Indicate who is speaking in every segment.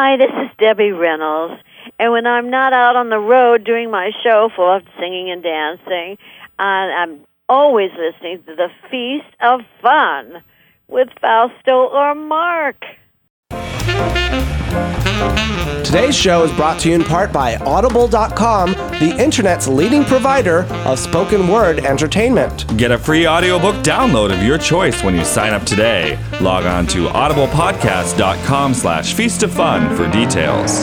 Speaker 1: Hi, this is Debbie Reynolds. And when I'm not out on the road doing my show full of singing and dancing, I'm always listening to the Feast of Fun with Fausto or Mark.
Speaker 2: Today's show is brought to you in part by Audible.com, the internet's leading provider of spoken word entertainment.
Speaker 3: Get a free audiobook download of your choice when you sign up today. Log on to audiblepodcast.com/feastoffun for details.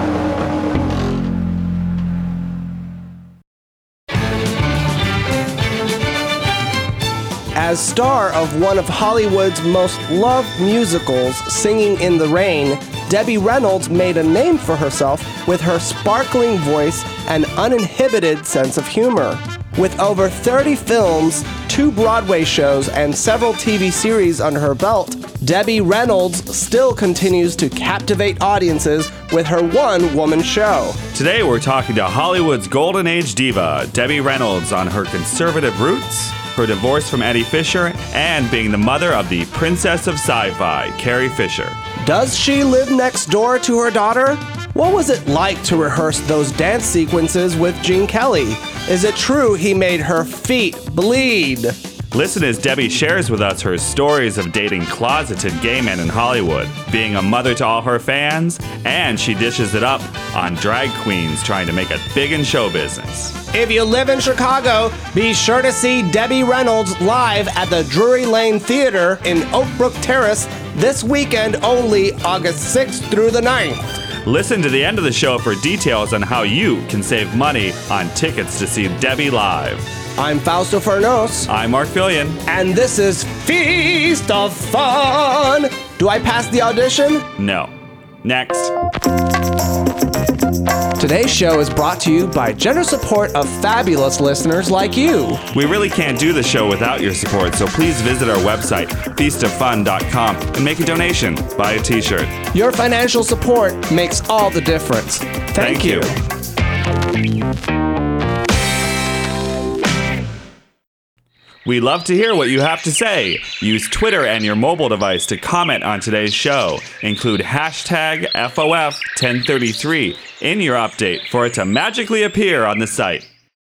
Speaker 2: As star of one of Hollywood's most loved musicals, Singing in the Rain, Debbie Reynolds made a name for herself with her sparkling voice and uninhibited sense of humor. With over 30 films, 2 Broadway shows, and several TV series under her belt, Debbie Reynolds still continues to captivate audiences with her one-woman show.
Speaker 3: Today we're talking to Hollywood's golden age diva, Debbie Reynolds, on her conservative roots, her divorce from Eddie Fisher, and being the mother of the princess of sci-fi, Carrie Fisher.
Speaker 2: Does she live next door to her daughter? What was it like to rehearse those dance sequences with Gene Kelly? Is it true he made her feet bleed?
Speaker 3: Listen as Debbie shares with us her stories of dating closeted gay men in Hollywood, being a mother to all her fans, and she dishes it up on drag queens trying to make it big in show business.
Speaker 2: If you live in Chicago, be sure to see Debbie Reynolds live at the Drury Lane Theater in Oak Brook Terrace this weekend only, August 6th through the 9th.
Speaker 3: Listen to the end of the show for details on how you can save money on tickets to see Debbie live.
Speaker 2: I'm Fausto Fernos.
Speaker 3: I'm Mark Fillion.
Speaker 2: And this is Feast of Fun. Do I pass the audition?
Speaker 3: No. Next.
Speaker 2: Today's show is brought to you by generous support of fabulous listeners like you.
Speaker 3: We really can't do the show without your support, so please visit our website, feastoffun.com, and make a donation. Buy a t-shirt.
Speaker 2: Your financial support makes all the difference. Thank you.
Speaker 3: We love to hear what you have to say. Use Twitter and your mobile device to comment on today's show. Include hashtag FOF1033 in your update for it to magically appear on the site.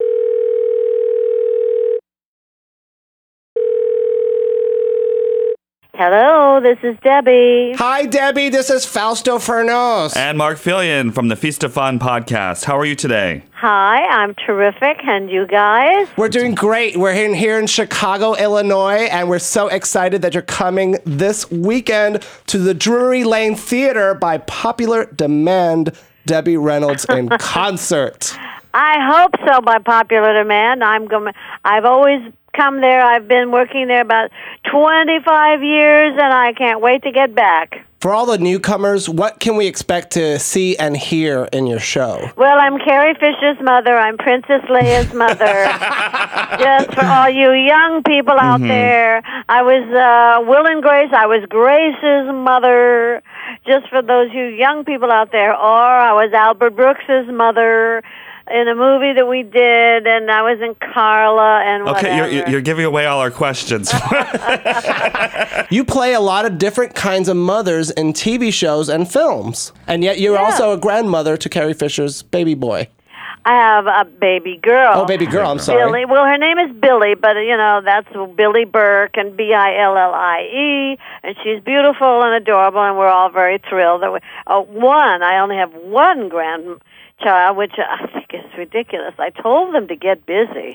Speaker 1: Hello, this is Debbie.
Speaker 2: Hi, Debbie. This is Fausto Fernos.
Speaker 3: And Mark Fillion from the Feast of Fun podcast. How are you today?
Speaker 1: Hi, I'm terrific, and you guys?
Speaker 2: We're doing great. We're here in Chicago, Illinois, and we're so excited that you're coming this weekend to the Drury Lane Theater by popular demand. Debbie Reynolds in concert.
Speaker 1: I hope so, by popular demand. I've always come there. I've been working there about 25 years, and I can't wait to get back.
Speaker 2: For all the newcomers, what can we expect to see and hear in your show?
Speaker 1: Well, I'm Carrie Fisher's mother. I'm Princess Leia's mother. Just for all you young people out there, I was Will and Grace. I was Grace's mother. Just for those you young people out there. Or I was Albert Brooks's mother in a movie that we did, and I was in Carla and whatever.
Speaker 3: Okay, you're giving away all our questions.
Speaker 2: You play a lot of different kinds of mothers in TV shows and films, and yet you're also a grandmother to Carrie Fisher's baby boy.
Speaker 1: I have a baby girl.
Speaker 2: Oh, baby girl, I'm sorry.
Speaker 1: Billy. Well, her name is Billy, but, that's Billy Burke and Billie, and she's beautiful and adorable, and we're all very thrilled. That I only have one grandchild, which I think is ridiculous. I told them to get busy.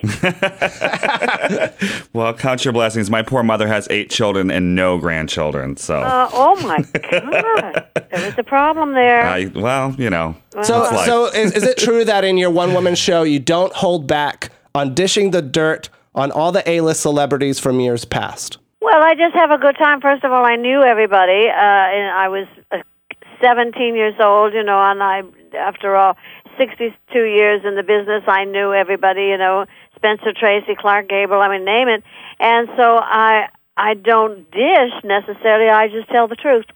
Speaker 3: Well, count your blessings. My poor mother has 8 children and no grandchildren, so...
Speaker 1: Oh, my God. There was a problem there.
Speaker 2: So is it true that in your one-woman show, you don't hold back on dishing the dirt on all the A-list celebrities from years past?
Speaker 1: Well, I just have a good time. First of all, I knew everybody. And I was 17 years old, and after all, 62 years in the business, I knew everybody, Spencer Tracy, Clark Gable, name it. And so I don't dish necessarily, I just tell the truth.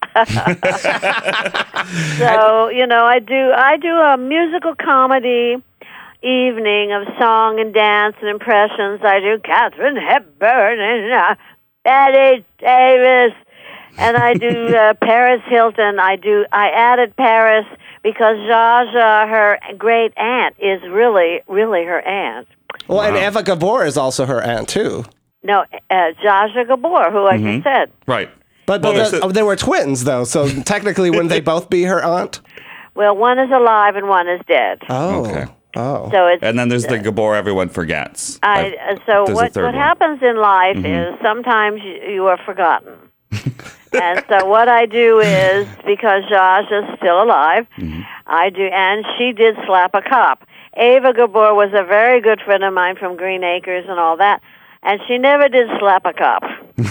Speaker 1: So, I do a musical comedy evening of song and dance and impressions. I do Katharine Hepburn and Bette Davis And I do Paris Hilton. I added Paris because Zsa Zsa, her great aunt, is really, really her aunt.
Speaker 2: Well, and Eva Gabor is also her aunt, too.
Speaker 1: No, Zsa Zsa Gabor, who I just said.
Speaker 3: Right.
Speaker 2: But they were twins, though, so technically wouldn't they both be her aunt?
Speaker 1: Well, one is alive and one is dead.
Speaker 2: Oh.
Speaker 3: Okay.
Speaker 2: Oh.
Speaker 1: So it's,
Speaker 3: And then there's the Gabor everyone forgets.
Speaker 1: So
Speaker 3: There's a
Speaker 1: what
Speaker 3: third one.
Speaker 1: happens in life is sometimes you are forgotten. And so what I do is, because Zsa is still alive, I do, and she did slap a cop. Eva Gabor was a very good friend of mine from Green Acres and all that, and she never did slap a cop.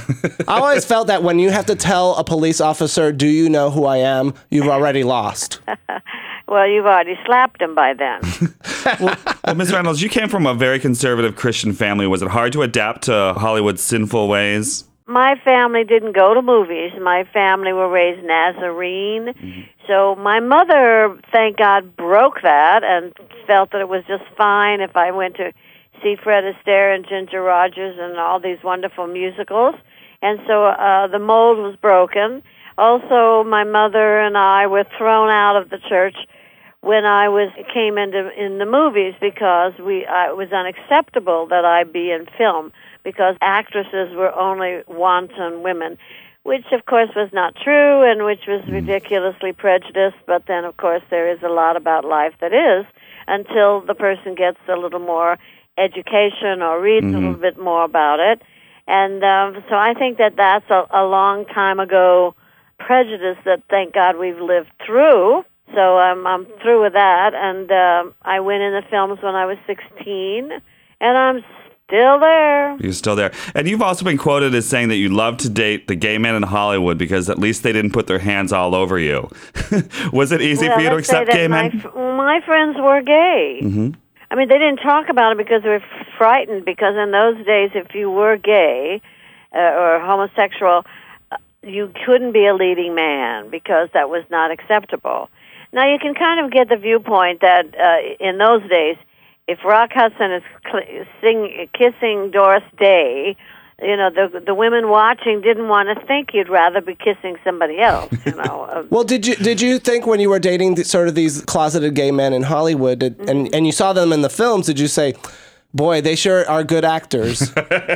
Speaker 2: I always felt that when you have to tell a police officer, do you know who I am, you've already lost.
Speaker 1: Well, you've already slapped him by then.
Speaker 3: Well, Ms. Reynolds, you came from a very conservative Christian family. Was it hard to adapt to Hollywood's sinful ways?
Speaker 1: My family didn't go to movies. My family were raised Nazarene. So my mother, thank God, broke that and felt that it was just fine if I went to see Fred Astaire and Ginger Rogers and all these wonderful musicals. And so the mold was broken. Also, my mother and I were thrown out of the church when I came in the movies because it was unacceptable that I be in film because actresses were only wanton women, which of course was not true and which was ridiculously prejudiced. But then, of course, there is a lot about life that is until the person gets a little more education or reads a little bit more about it. And so I think that that's a long time ago prejudice that, thank God, we've lived through. So I'm through with that. And I went in the films when I was 16, and I'm still there.
Speaker 3: You're still there. And you've also been quoted as saying that you love to date the gay men in Hollywood because at least they didn't put their hands all over you. Was it easy for you to
Speaker 1: let's say
Speaker 3: accept
Speaker 1: that
Speaker 3: gay men?
Speaker 1: My friends were gay. I mean, they didn't talk about it because they were frightened, because in those days, if you were gay or homosexual, you couldn't be a leading man because that was not acceptable. Now, you can kind of get the viewpoint that in those days, if Rock Hudson is kissing Doris Day, you know, the women watching didn't want to think you'd rather be kissing somebody else, you know.
Speaker 2: Well, did you think when you were dating sort of these closeted gay men in Hollywood, and you saw them in the films, did you say, boy, they sure are good actors?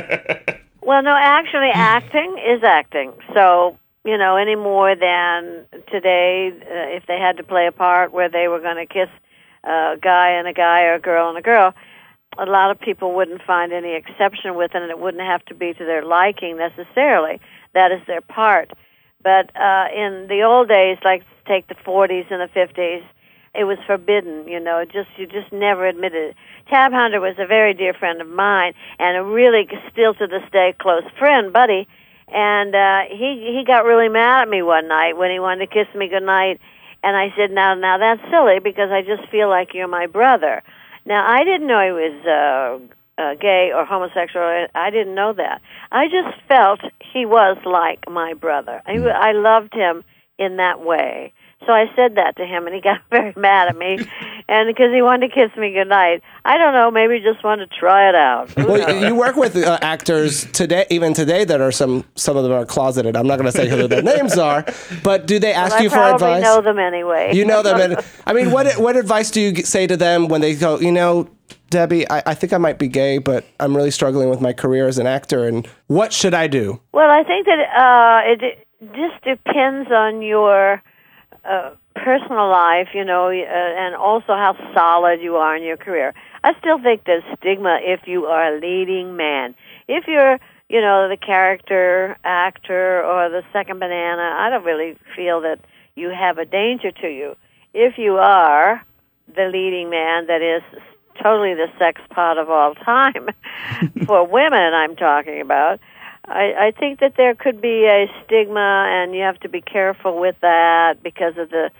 Speaker 1: Well, no, actually, acting is acting. So, you know, any more than today, if they had to play a part where they were going to kiss a guy and a guy or a girl and a girl, a lot of people wouldn't find any exception with it, and it wouldn't have to be to their liking necessarily. That is their part. But in the old days, like take the 40s and the 50s, it was forbidden, you know. You just never admitted it. Tab Hunter was a very dear friend of mine, and a really, still to this day, close friend, buddy. And he got really mad at me one night when he wanted to kiss me goodnight. And I said, now that's silly because I just feel like you're my brother. Now, I didn't know he was gay or homosexual. I didn't know that. I just felt he was like my brother. I loved him in that way. So I said that to him, and he got very mad at me, and because he wanted to kiss me goodnight. I don't know, maybe he just wanted to try it out.
Speaker 2: Well, you work with actors today, even today, that are some of them are closeted. I'm not going to say who their names are, but do they ask you for advice?
Speaker 1: I probably know them anyway.
Speaker 2: You know them. And, I mean, what advice do you say to them when they go, you know, Debbie, I think I might be gay, but I'm really struggling with my career as an actor, and what should I do?
Speaker 1: Well, I think that it just depends on your personal life, you know, and also how solid you are in your career. I still think there's stigma if you are a leading man. If you're, you know, the character actor or the second banana, I don't really feel that you have a danger to you. If you are the leading man, that is totally the sex pot of all time, for women I'm talking about, I think that there could be a stigma, and you have to be careful with that because of the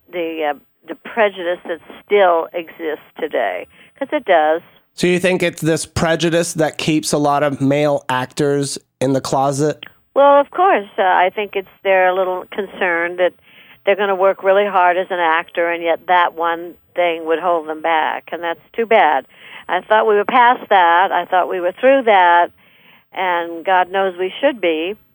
Speaker 1: prejudice that still exists today, because it does.
Speaker 2: So you think it's this prejudice that keeps a lot of male actors in the closet?
Speaker 1: Well, of course. I think they're a little concerned that they're going to work really hard as an actor, and yet that one thing would hold them back, and that's too bad. I thought we were past that. I thought we were through that. And God knows we should be.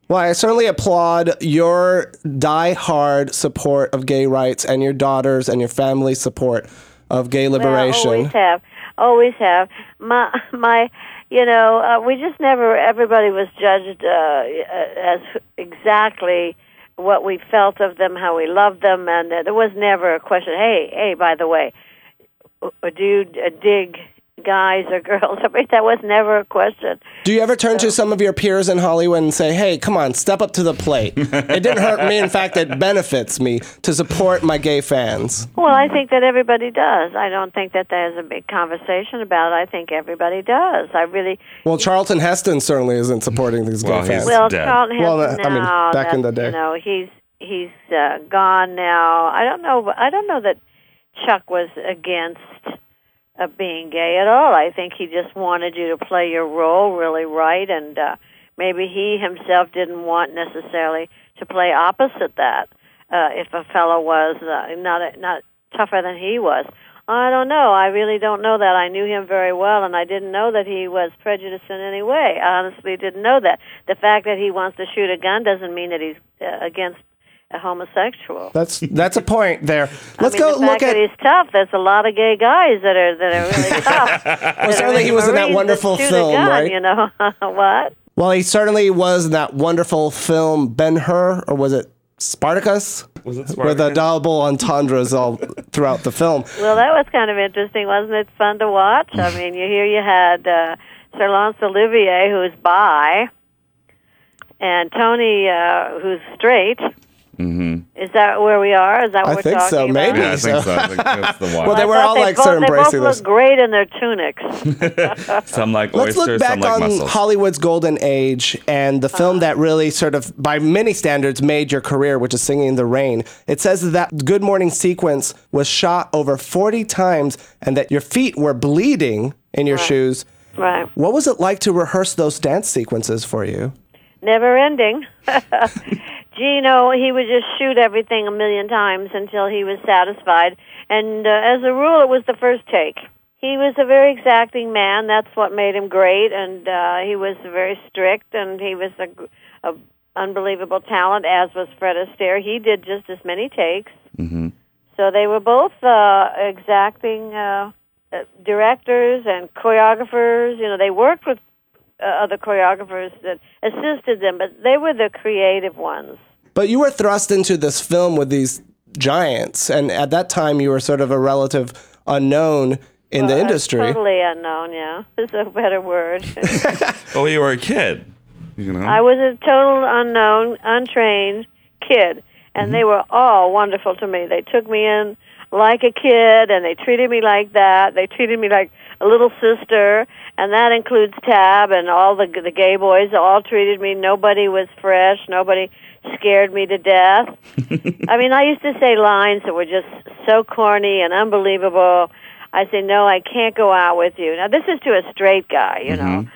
Speaker 2: Well, I certainly applaud your die-hard support of gay rights and your daughters and your family's support of gay liberation.
Speaker 1: Well, always have. My, we just never. Everybody was judged as exactly what we felt of them, how we loved them, and there was never a question. Hey, by the way, do you dig guys or girls? I mean, that was never a question.
Speaker 2: Do you ever turn to some of your peers in Hollywood and say, hey, come on, step up to the plate? It didn't hurt me. In fact, it benefits me to support my gay fans.
Speaker 1: Well, I think that everybody does. I don't think that there's a big conversation about it. I think everybody does.
Speaker 2: Well, Charlton Heston certainly isn't supporting these gay fans.
Speaker 1: Well,
Speaker 3: dead.
Speaker 1: Charlton Heston
Speaker 2: back in the day.
Speaker 1: He's gone now. I don't know that Chuck was against being gay at all. I think he just wanted you to play your role really right, and maybe he himself didn't want necessarily to play opposite that. If a fellow was not tougher than he was, I don't know. I really don't know that. I knew him very well, and I didn't know that he was prejudiced in any way. I honestly didn't know that. The fact that he wants to shoot a gun doesn't mean that he's against a homosexual.
Speaker 2: That's a point there.
Speaker 1: The fact that he's tough. There's a lot of gay guys that are really tough.
Speaker 2: Well, certainly he was in that wonderful film, right?
Speaker 1: What?
Speaker 2: Well, he certainly was in that wonderful film Ben-Hur, or was it Spartacus?
Speaker 3: Was it Spartacus?
Speaker 2: With the double entendres all throughout the film.
Speaker 1: Well, that was kind of interesting, wasn't it? Fun to watch. I mean, you had Sir Laurence Olivier, who's bi, and Tony, who's straight.
Speaker 3: Mm-hmm.
Speaker 1: Is that where we are? Is that what we're talking about?
Speaker 2: I think so, maybe.
Speaker 3: Yeah, I think so. I think that's the one.
Speaker 2: Well, they were all like so embracing
Speaker 1: this.
Speaker 2: this.
Speaker 1: They both look great in their tunics.
Speaker 3: Some like
Speaker 2: Let's
Speaker 3: oysters,
Speaker 2: look back
Speaker 3: some like
Speaker 2: on
Speaker 3: mussels.
Speaker 2: Hollywood's golden age and the film that really sort of, by many standards, made your career, which is Singing in the Rain. It says that Good Morning sequence was shot over 40 times and that your feet were bleeding in your shoes.
Speaker 1: Right.
Speaker 2: What was it like to rehearse those dance sequences for you?
Speaker 1: Never ending. Gino, he would just shoot everything a million times until he was satisfied. And as a rule, it was the first take. He was a very exacting man. That's what made him great. And he was very strict, and he was a unbelievable talent, as was Fred Astaire. He did just as many takes.
Speaker 3: Mm-hmm.
Speaker 1: So they were both exacting directors and choreographers. They worked with other choreographers that assisted them, but they were the creative ones.
Speaker 2: But you were thrust into this film with these giants, and at that time you were sort of a relative unknown in the industry.
Speaker 1: Totally unknown, yeah. Is a better word.
Speaker 3: Oh, you were a kid.
Speaker 1: I was a total unknown, untrained kid, and they were all wonderful to me. They took me in like a kid, and they treated me like that. They treated me like a little sister, and that includes Tab and all the gay boys. All treated me. Nobody was fresh. Nobody scared me to death. I mean, I used to say lines that were just so corny and unbelievable. I say, no, I can't go out with you. Now, this is to a straight guy, you know.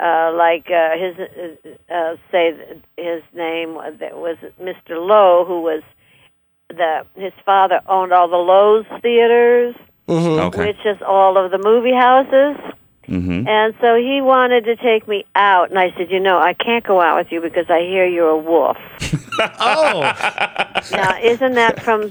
Speaker 1: His name was Mr. Lowe, who was his father owned all the Lowe's theaters, which is all of the movie houses. Mm-hmm. And so he wanted to take me out, and I said, I can't go out with you because I hear you're a wolf.
Speaker 2: Oh.
Speaker 1: Now, isn't that from,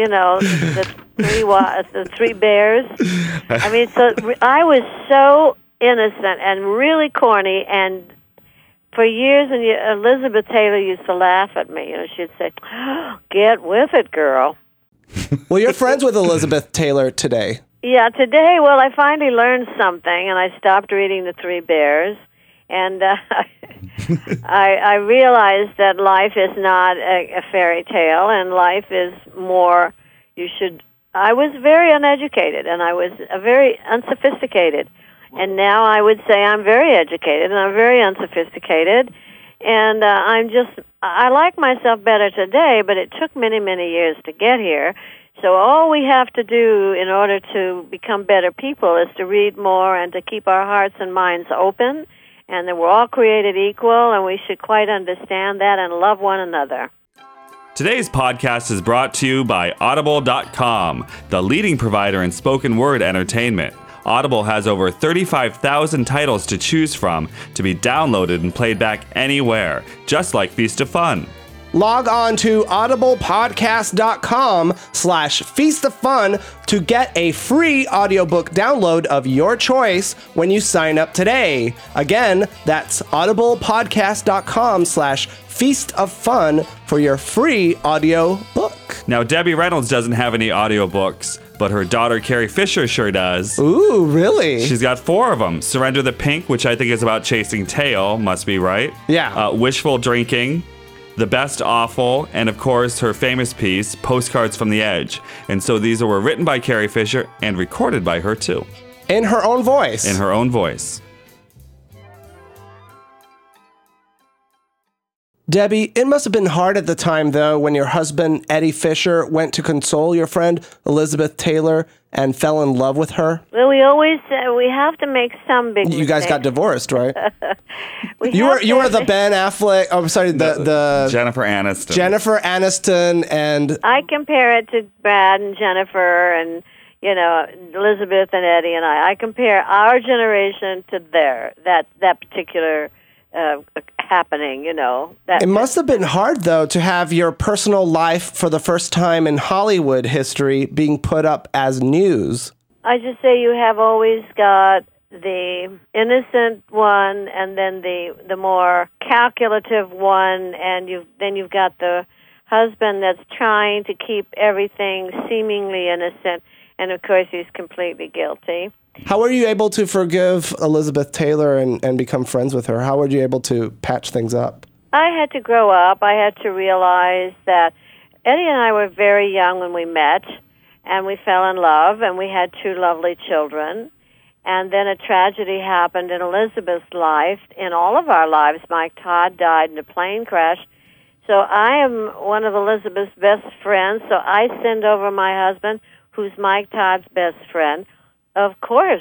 Speaker 1: the Three Bears? I mean, so I was so innocent and really corny, and for years, and Elizabeth Taylor used to laugh at me. She'd say, "Get with it, girl."
Speaker 2: Well, you're friends with Elizabeth Taylor today.
Speaker 1: Yeah, today, well, I finally learned something, and I stopped reading The Three Bears, and I realized that life is not a fairy tale, and life is more, I was very uneducated, and I was very unsophisticated, and now I would say I'm very educated, and I'm very unsophisticated, and I like myself better today, but it took many, many years to get here. So all we have to do in order to become better people is to read more and to keep our hearts and minds open, and that we're all created equal, and we should quite understand that and love one another.
Speaker 3: Today's podcast is brought to you by Audible.com, the leading provider in spoken word entertainment. Audible has over 35,000 titles to choose from to be downloaded and played back anywhere, just like Feast of Fun.
Speaker 2: Log on to audiblepodcast.com/Feast of Fun to get a free audiobook download of your choice when you sign up today. Again, that's audiblepodcast.com/Feast of Fun for your free audio book.
Speaker 3: Now, Debbie Reynolds doesn't have any audiobooks, but her daughter Carrie Fisher sure does.
Speaker 2: Ooh, really?
Speaker 3: She's got 4 of them. Surrender the Pink, which I think is about chasing tail, must be right.
Speaker 2: Yeah.
Speaker 3: Wishful Drinking, The Best Awful, and of course her famous piece, Postcards from the Edge. And so these were written by Carrie Fisher and recorded by her too.
Speaker 2: In her own voice.
Speaker 3: In her own voice.
Speaker 2: Debbie, it must have been hard at the time, though, when your husband, Eddie Fisher, went to console your friend, Elizabeth Taylor, and fell in love with her.
Speaker 1: Well, we always we have to make some big
Speaker 2: You guys got divorced, right?
Speaker 1: You
Speaker 2: were the Ben Affleck, oh, sorry, the
Speaker 3: Jennifer Aniston.
Speaker 2: Jennifer Aniston, and
Speaker 1: I compare it to Brad and Jennifer and, Elizabeth and Eddie and I. I compare our generation to that particular happening,
Speaker 2: It must have been hard, though, to have your personal life for the first time in Hollywood history being put up as news.
Speaker 1: I just say you have always got the innocent one and then the more calculative one, and you've got the husband that's trying to keep everything seemingly innocent, and of course he's completely guilty.
Speaker 2: How were you able to forgive Elizabeth Taylor and become friends with her? How were you able to patch things up?
Speaker 1: I had to grow up. I had to realize that Eddie and I were very young when we met, and we fell in love, and we had 2 lovely children. And then a tragedy happened in Elizabeth's life, in all of our lives. Mike Todd died in a plane crash. So I am one of Elizabeth's best friends, so I send over my husband, who's Mike Todd's best friend, of course,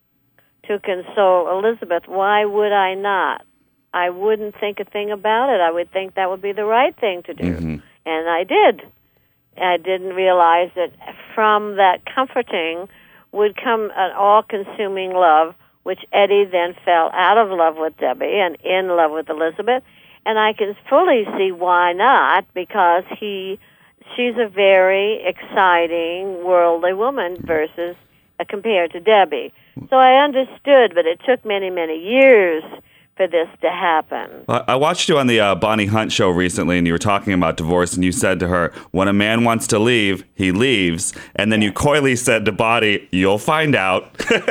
Speaker 1: to console Elizabeth. Why would I not? I wouldn't think a thing about it. I would think that would be the right thing to do. Mm-hmm. And I did. I didn't realize that from that comforting would come an all-consuming love, which Eddie then fell out of love with Debbie and in love with Elizabeth. And I can fully see why not, because she's a very exciting, worldly woman versus compared to Debbie. So I understood, but it took many, many years for this to happen.
Speaker 3: I watched you on the Bonnie Hunt show recently, and you were talking about divorce, and you said to her, when a man wants to leave, he leaves. And then you coyly said to Bonnie, you'll find out.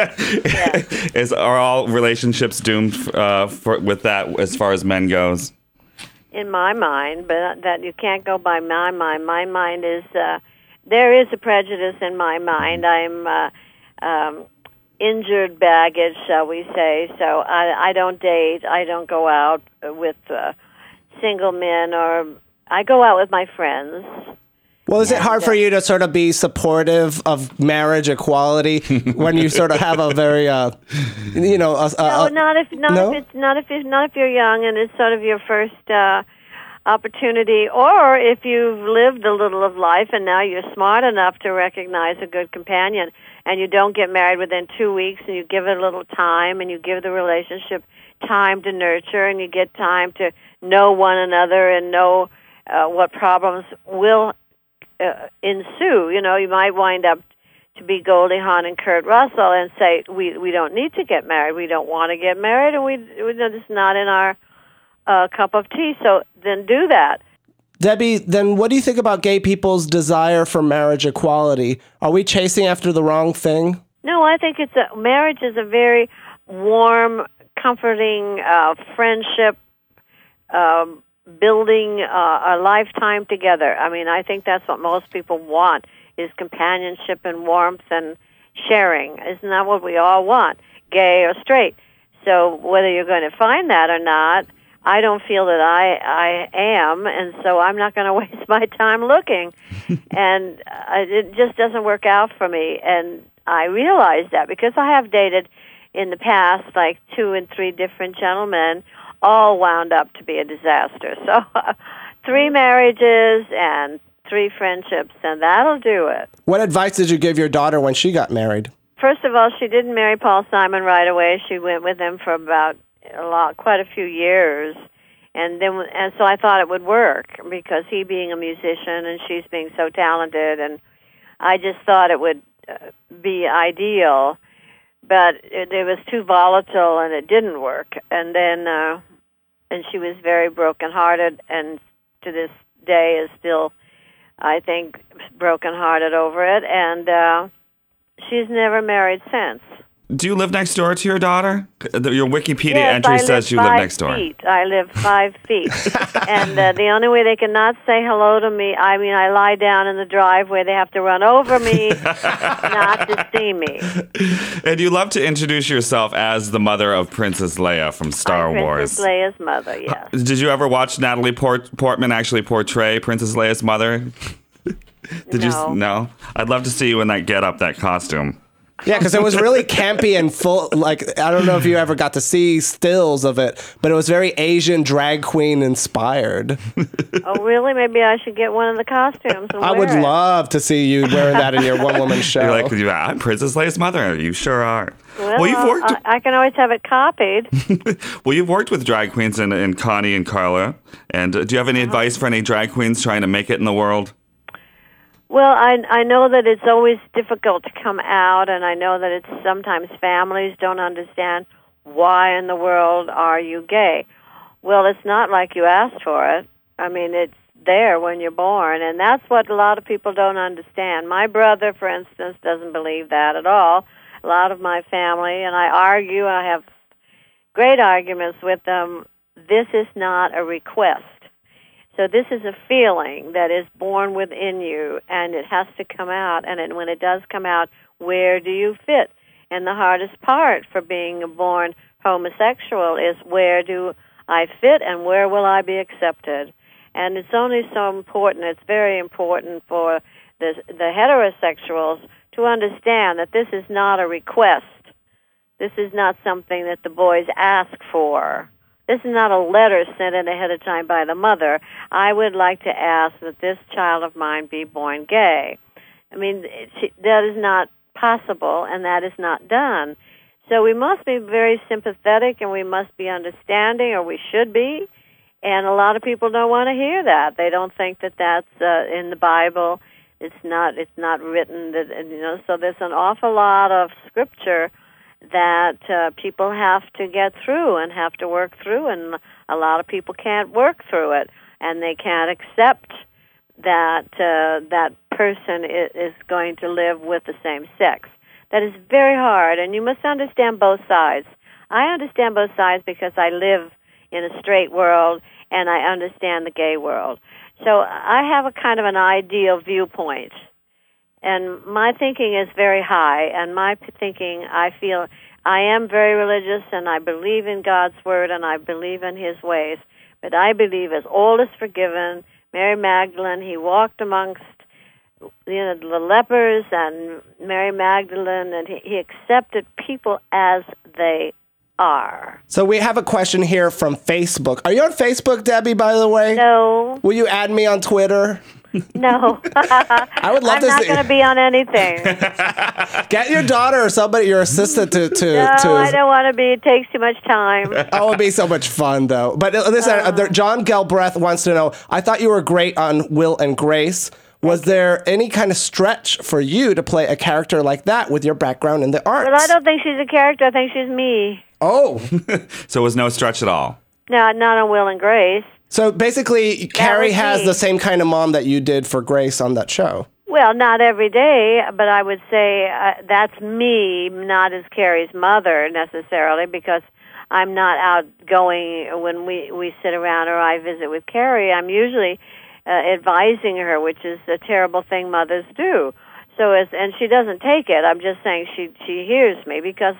Speaker 3: Yeah. Are all relationships doomed with that as far as men goes?
Speaker 1: In my mind, but that you can't go by my mind. My mind is, there is a prejudice in my mind. I'm injured baggage, shall we say. So I don't date. I don't go out with single men, or I go out with my friends.
Speaker 2: Well, is it hard for you to sort of be supportive of marriage equality when you sort of have a very,
Speaker 1: no, not if you're young and it's sort of your first opportunity, or if you've lived a little of life and now you're smart enough to recognize a good companion, and you don't get married within 2 weeks, and you give it a little time, and you give the relationship time to nurture, and you get time to know one another and know what problems will ensue. You might wind up to be Goldie Hawn and Kurt Russell and say, we don't need to get married, we don't want to get married, and it's not in our cup of tea, so then do that.
Speaker 2: Debbie, then what do you think about gay people's desire for marriage equality? Are we chasing after the wrong thing?
Speaker 1: No, I think marriage is a very warm, comforting friendship, building a lifetime together. I mean, I think that's what most people want, is companionship and warmth and sharing. Isn't that what we all want, gay or straight? So whether you're going to find that or not, I don't feel that I am, and so I'm not going to waste my time looking. And it just doesn't work out for me. And I realize that because I have dated in the past like 2 and 3 different gentlemen, all wound up to be a disaster. So 3 marriages and 3 friendships, and that'll do it.
Speaker 2: What advice did you give your daughter when she got married?
Speaker 1: first of all, she didn't marry Paul Simon right away. She went with him for quite a few years. And so I thought it would work because he being a musician and she's being so talented, and I just thought it would be ideal. But it was too volatile and it didn't work. And then, and she was very brokenhearted, and to this day is still, I think, brokenhearted over it. And she's never married since.
Speaker 3: Do you live next door to your daughter? Your Wikipedia
Speaker 1: Yes,
Speaker 3: entry says you live next door.
Speaker 1: I live 5 feet. And the only way they cannot say hello to me, I mean, I lie down in the driveway. They have to run over me not to see me.
Speaker 3: And you love to introduce yourself as the mother of Princess Leia from Star Wars.
Speaker 1: Princess Leia's mother, yes.
Speaker 3: Did you ever watch Natalie Portman actually portray Princess Leia's mother? No? I'd love to see you in that getup, that costume.
Speaker 2: Yeah, because it was really campy and full. Like, I don't know if you ever got to see stills of it, but it was very Asian drag queen inspired.
Speaker 1: Oh, really? Maybe I should get one of the costumes and
Speaker 2: I would love to see you wearing that in your one-woman show.
Speaker 3: You're like, I'm Princess Leia's mother. You sure are.
Speaker 1: Well,
Speaker 3: you've worked.
Speaker 1: I can always have it copied.
Speaker 3: Well, you've worked with drag queens in Connie and Carla. And do you have any advice for any drag queens trying to make it in the world?
Speaker 1: Well, I know that it's always difficult to come out, and I know that it's sometimes families don't understand why in the world are you gay. Well, it's not like you asked for it. I mean, it's there when you're born, and that's what a lot of people don't understand. My brother, for instance, doesn't believe that at all. A lot of my family, and I argue, I have great arguments with them. This is not a request. So this is a feeling that is born within you, and it has to come out. And when it does come out, where do you fit? And the hardest part for being a born homosexual is where do I fit and where will I be accepted? And it's only so important, it's very important for the heterosexuals to understand that this is not a request. This is not something that the boys ask for. This is not a letter sent in ahead of time by the mother. I would like to ask that this child of mine be born gay. I mean, that is not possible, and that is not done. So we must be very sympathetic, and we must be understanding, or we should be. And a lot of people don't want to hear that. They don't think that that's in the Bible. It's not written. That, so there's an awful lot of scripture that people have to get through and have to work through, and a lot of people can't work through it, and they can't accept that that person is going to live with the same sex. That is very hard, and you must understand both sides. I understand both sides because I live in a straight world, and I understand the gay world. So I have a kind of an ideal viewpoint. And my thinking is very high, and my thinking, I feel, I am very religious, and I believe in God's Word, and I believe in His ways. But I believe as all is forgiven, Mary Magdalene, He walked amongst the lepers, and Mary Magdalene, and he accepted people as they are.
Speaker 2: So we have a question here from Facebook. Are you on Facebook, Debbie, by the way?
Speaker 1: No.
Speaker 2: Will you add me on Twitter?
Speaker 1: No.
Speaker 2: I would love
Speaker 1: I'm
Speaker 2: to
Speaker 1: not
Speaker 2: see.
Speaker 1: going to be on anything.
Speaker 2: Get your daughter or somebody, your assistant to
Speaker 1: No, I don't want to be. It takes too much time.
Speaker 2: Oh, it would be so much fun, though. But listen, John Gelbreth wants to know, I thought you were great on Will and Grace. Was there any kind of stretch for you to play a character like that with your background in the arts?
Speaker 1: Well, I don't think she's a character. I think she's me.
Speaker 2: Oh.
Speaker 3: So it was no stretch at all?
Speaker 1: No, not on Will and Grace.
Speaker 2: So basically, Carrie has the same kind of mom that you did for Grace on that show.
Speaker 1: Well, not every day, but I would say that's me, not as Carrie's mother necessarily, because I'm not outgoing when we sit around or I visit with Carrie. I'm usually advising her, which is a terrible thing mothers do. And she doesn't take it. I'm just saying she hears me, because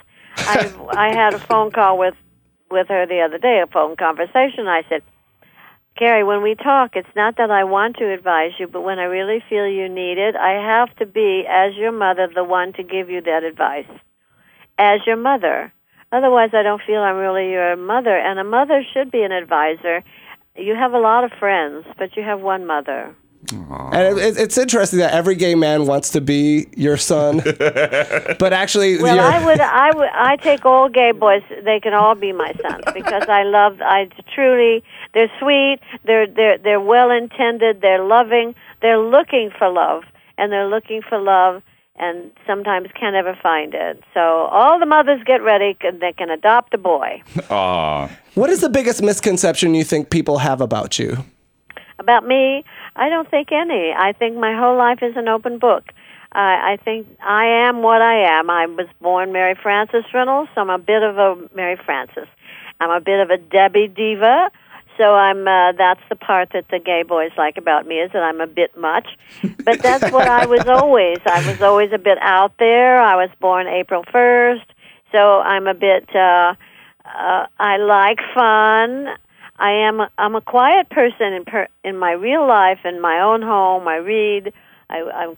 Speaker 1: I had a phone call with her the other day, a phone conversation. I said, Carrie, when we talk, it's not that I want to advise you, but when I really feel you need it, I have to be, as your mother, the one to give you that advice. As your mother. Otherwise, I don't feel I'm really your mother, and a mother should be an advisor. You have a lot of friends, but you have one mother.
Speaker 2: And it's interesting that every gay man wants to be your son, but actually,
Speaker 1: Well, I take all gay boys. They can all be my sons because I truly, they're sweet, they're well intended, they're loving, they're looking for love, and sometimes can't ever find it. So all the mothers get ready; they can adopt a boy.
Speaker 3: Aw.
Speaker 2: What is the biggest misconception you think people have about you?
Speaker 1: About me, I don't think any. I think my whole life is an open book. I think I am what I am. I was born Mary Frances Reynolds, so I'm a bit of a Mary Frances. I'm a bit of a Debbie diva, so that's the part that the gay boys like about me, is that I'm a bit much. But that's what I was always. I was always a bit out there. I was born April 1st, so I'm a bit, I like fun. I'm a quiet person in my real life, in my own home. I read. I'm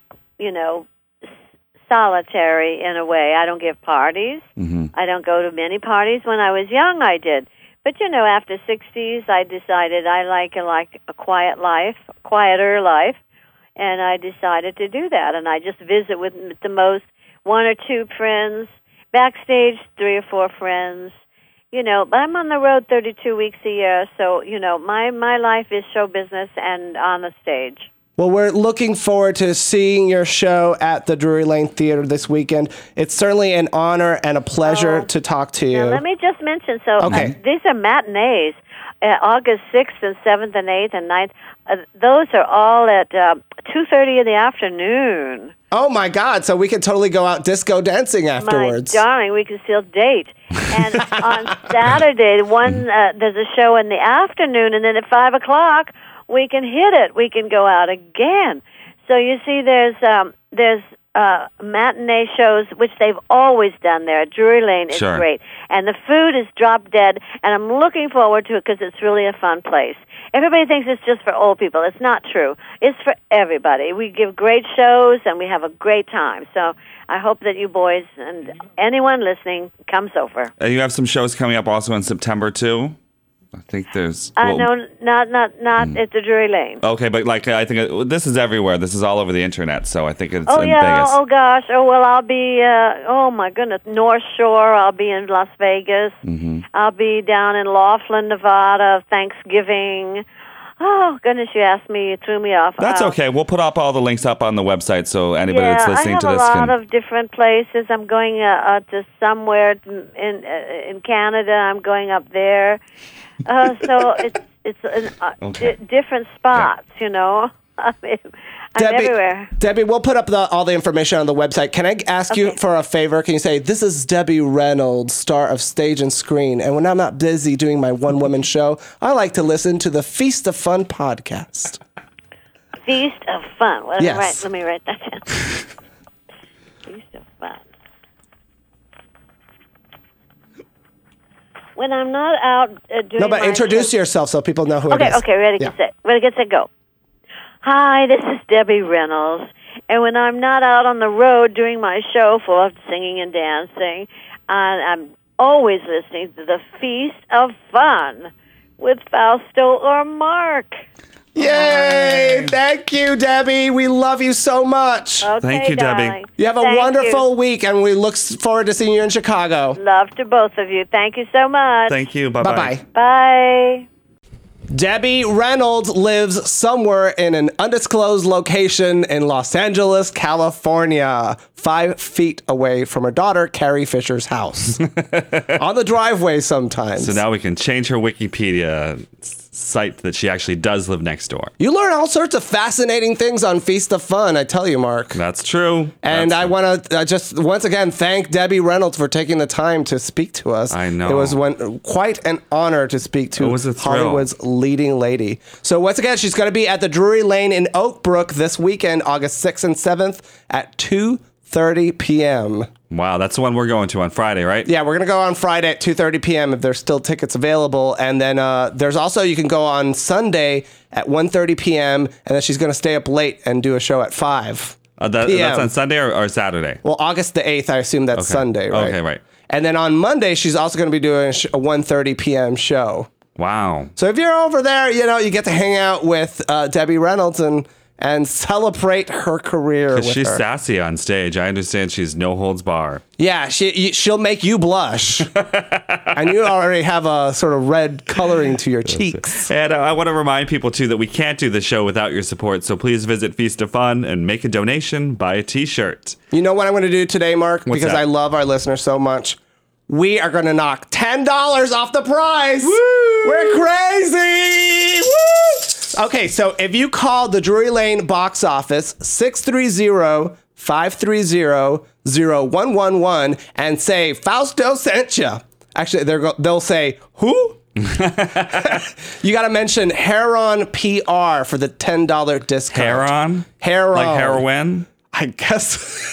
Speaker 1: solitary in a way. I don't give parties.
Speaker 3: Mm-hmm.
Speaker 1: I don't go to many parties. When I was young, I did. But after 60s, I decided I like a quiet life, quieter life, and I decided to do that. And I just visit with the most 1 or 2 friends, backstage 3 or 4 friends. But I'm on the road 32 weeks a year, so, my life is show business and on the stage.
Speaker 2: Well, we're looking forward to seeing your show at the Drury Lane Theater this weekend. It's certainly an honor and a pleasure to talk to you.
Speaker 1: Now, let me just mention, these are matinees, August 6th and 7th and 8th and 9th. Those are all at 2:30 in the afternoon.
Speaker 2: Oh, my God. So we can totally go out disco dancing afterwards.
Speaker 1: My darling, we can still date. And on Saturday, there's a show in the afternoon, and then at 5 o'clock, we can hit it. We can go out again. So you see, there's matinee shows, which they've always done there. Drury Lane is great. And the food is drop dead, and I'm looking forward to it because it's really a fun place. Everybody thinks it's just for old people. It's not true. It's for everybody. We give great shows, and we have a great time. So I hope that you boys and anyone listening comes over.
Speaker 3: And you have some shows coming up also in September, too? I think there's...
Speaker 1: no, not at the Drury Lane.
Speaker 3: Okay, but I think this is everywhere. This is all over the internet, so I think it's in
Speaker 1: yeah,
Speaker 3: Vegas.
Speaker 1: Oh, gosh. Oh, well, I'll be, oh, my goodness, North Shore. I'll be in Las Vegas.
Speaker 3: Mm-hmm.
Speaker 1: I'll be down in Laughlin, Nevada, Thanksgiving. Oh, goodness, you asked me, you threw me off.
Speaker 3: That's okay. We'll put up all the links up on the website so anybody that's listening to this
Speaker 1: I have a lot of different places. I'm going to somewhere in Canada. I'm going up there. So it's different spots, I mean, I'm everywhere.
Speaker 2: Debbie, we'll put up all the information on the website. Can I ask you for a favor? Can you say, this is Debbie Reynolds, star of Stage and Screen, and when I'm not busy doing my one-woman show, I like to listen to the Feast of Fun podcast.
Speaker 1: Feast of Fun. Well,
Speaker 2: yes.
Speaker 1: Let me write that down. Feast of Fun. When I'm not out doing
Speaker 2: No, but introduce yourself so people know who it is.
Speaker 1: Okay, ready, get set. Ready, get set, go. Hi, this is Debbie Reynolds. And when I'm not out on the road doing my show full of singing and dancing, I'm always listening to the Feast of Fun with Fausto or Mark.
Speaker 2: Yay! Thank you, Debbie. We love you so much.
Speaker 1: Okay,
Speaker 3: thank you,
Speaker 1: darling.
Speaker 3: Debbie.
Speaker 2: You have a wonderful week, and we look forward to seeing you in Chicago.
Speaker 1: Love to both of you. Thank you so much.
Speaker 3: Thank you. Bye-bye.
Speaker 2: Bye-bye.
Speaker 1: Bye.
Speaker 2: Debbie Reynolds lives somewhere in an undisclosed location in Los Angeles, California, 5 feet away from her daughter, Carrie Fisher's house. On the driveway sometimes.
Speaker 3: So now we can change her Wikipedia site that she actually does live next door.
Speaker 2: You learn all sorts of fascinating things on Feast of Fun, I tell you, Mark.
Speaker 3: That's true.
Speaker 2: And I want to just once again thank Debbie Reynolds for taking the time to speak to us.
Speaker 3: I know.
Speaker 2: It was quite an honor to speak to Hollywood's leading lady. So once again, she's going to be at the Drury Lane in Oak Brook this weekend, August 6th and 7th at 2:30 p.m.
Speaker 3: Wow, that's the one we're going to on Friday, right?
Speaker 2: Yeah, we're going to go on Friday at 2:30 p.m. if there's still tickets available. And then there's also, you can go on Sunday at 1:30 p.m. And then she's going to stay up late and do a show at 5 p.m.
Speaker 3: That's on Sunday or Saturday?
Speaker 2: Well, August the 8th, I assume that's Sunday, right?
Speaker 3: Okay, right.
Speaker 2: And then on Monday, she's also going to be doing a 1:30 p.m. show.
Speaker 3: Wow.
Speaker 2: So if you're over there, you get to hang out with Debbie Reynolds and and celebrate her career with
Speaker 3: She's
Speaker 2: her.
Speaker 3: sassy on stage. I understand she's no holds bar.
Speaker 2: Yeah, she'll make you blush. And you already have a sort of red coloring to your cheeks.
Speaker 3: And I want to remind people, too, that we can't do the show without your support. So please visit Feast of Fun and make a donation, buy a t-shirt.
Speaker 2: You know what I'm going to do today, Mark?
Speaker 3: What's
Speaker 2: because
Speaker 3: that?
Speaker 2: I love our listeners so much. We are going to knock $10 off the price.
Speaker 3: Woo!
Speaker 2: We're crazy. Woo! Okay, so if you call the Drury Lane box office 630-530-0111 and say Fausto sent you. Actually, they'll say, who? You got to mention Heron PR for the $10 discount.
Speaker 3: Heron?
Speaker 2: Heron.
Speaker 3: Like heroin?
Speaker 2: I guess.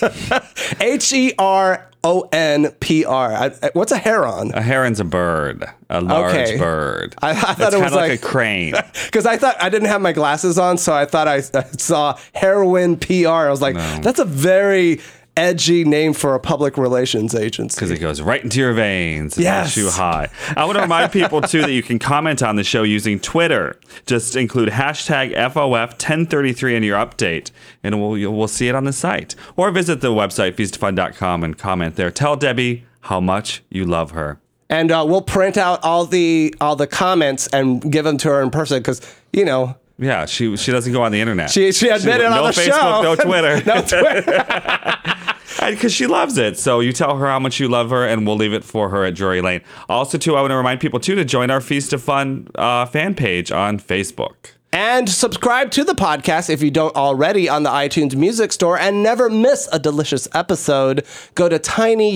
Speaker 2: HERONPR. What's a heron?
Speaker 3: A heron's a bird. A large bird.
Speaker 2: I thought
Speaker 3: it's
Speaker 2: it was
Speaker 3: kind of like a crane.
Speaker 2: Because I thought I didn't have my glasses on, so I thought I saw heroin PR. I was like, that's a very edgy name for a public relations agency.
Speaker 3: Because it goes right into your veins and
Speaker 2: Yes.
Speaker 3: makes you high. I want to remind people, too, that you can comment on the show using Twitter. Just include hashtag FOF1033 in your update, and we'll see it on the site. Or visit the website, feastoffun.com, and comment there. Tell Debbie how much you love her.
Speaker 2: And we'll print out all the comments and give them to her in person because, you know.
Speaker 3: Yeah, she doesn't go on the internet.
Speaker 2: She admitted on the
Speaker 3: Facebook,
Speaker 2: show.
Speaker 3: No Twitter.
Speaker 2: No Twitter.
Speaker 3: Because she loves it. So you tell her how much you love her, and we'll leave it for her at Drury Lane. Also, too, I want to remind people, too, to join our Feast of Fun fan page on Facebook.
Speaker 2: And subscribe to the podcast if you don't already on the iTunes Music Store and never miss a delicious episode. Go to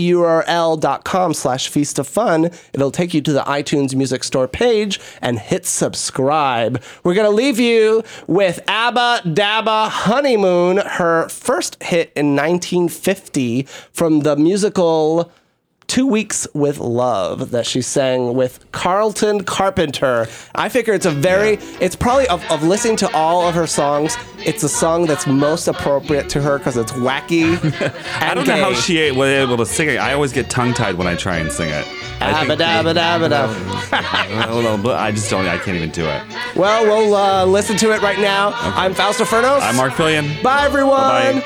Speaker 2: tinyurl.com/feastoffun. It'll take you to the iTunes Music Store page and hit subscribe. We're going to leave you with Abba Dabba Honeymoon, her first hit in 1950 from the musical 2 Weeks with Love that she sang with Carlton Carpenter. I figure it's it's probably of listening to all of her songs, it's a song that's most appropriate to her because it's wacky and
Speaker 3: I don't know how she was able to sing it. I always get tongue-tied when I try and sing it. I just don't, I can't even do it.
Speaker 2: Well, we'll listen to it right now. Okay. I'm Fausto Fernos.
Speaker 3: I'm Mark Fillion.
Speaker 2: Bye, everyone.
Speaker 3: Bye-bye.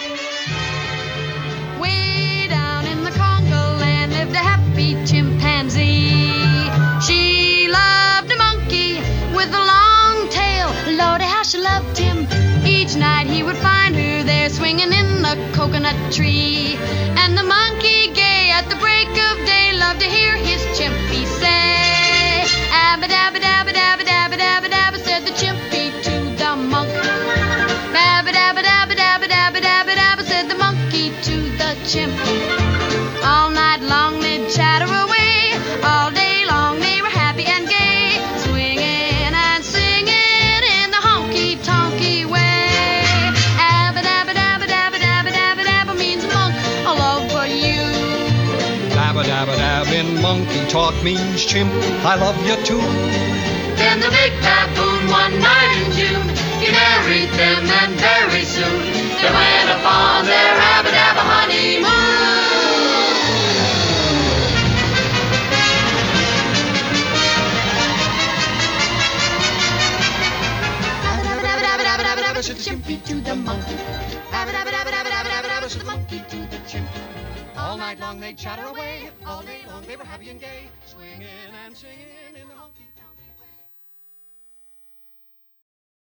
Speaker 4: Chimpanzee. She loved a monkey with a long tail. Lordy, how she loved him. Each night he would find her there swinging in the coconut tree. And the monkey, gay at the break of day, loved to hear his chimpy say, abba dabba dabba dabba dabba dabba dabba, said the chimpy to the monk. Dabba dabba dabba dabba dabba dabba dabba, said the monkey to the chimp. All night long they'd chatter away, all day long they were happy and gay, swinging and singing in the honky-tonky way. Abba dabba dabba dabba dabba dabba dabba means monk, I love for you.
Speaker 5: Dabba dabba dab in monkey talk means chimp, I love you too.
Speaker 4: Then the big baboon one night in June, he married them and very soon they went upon their abba dabba honeymoon. The chimpy to the monkey. The monkey to the chimp. All night long they chatter away. All day long they were happy and gay, swinging and singing in the honky.